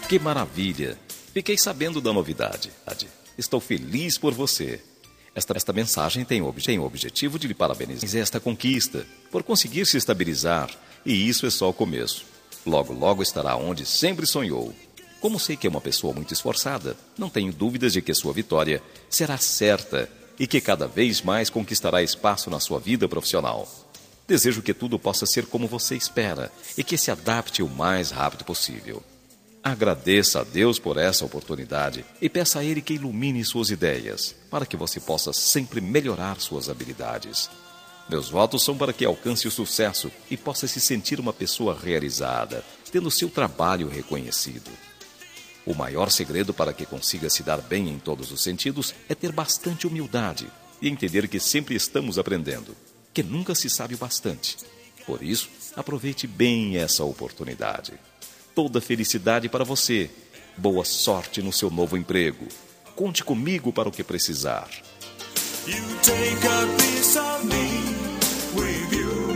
Que maravilha! Fiquei sabendo da novidade. Estou feliz por você. Esta mensagem tem o objetivo de lhe parabenizar esta conquista, por conseguir se estabilizar, e isso é só o começo. Logo, logo estará onde sempre sonhou. Como sei que é uma pessoa muito esforçada, não tenho dúvidas de que sua vitória será certa e que cada vez mais conquistará espaço na sua vida profissional. Desejo que tudo possa ser como você espera e que se adapte o mais rápido possível. Agradeça a Deus por essa oportunidade e peça a Ele que ilumine suas ideias, para que você possa sempre melhorar suas habilidades. Meus votos são para que alcance o sucesso e possa se sentir uma pessoa realizada, tendo seu trabalho reconhecido. O maior segredo para que consiga se dar bem em todos os sentidos é ter bastante humildade e entender que sempre estamos aprendendo, que nunca se sabe o bastante. Por isso, aproveite bem essa oportunidade. Toda felicidade para você. Boa sorte no seu novo emprego. Conte comigo para o que precisar. You take a piece of me with you.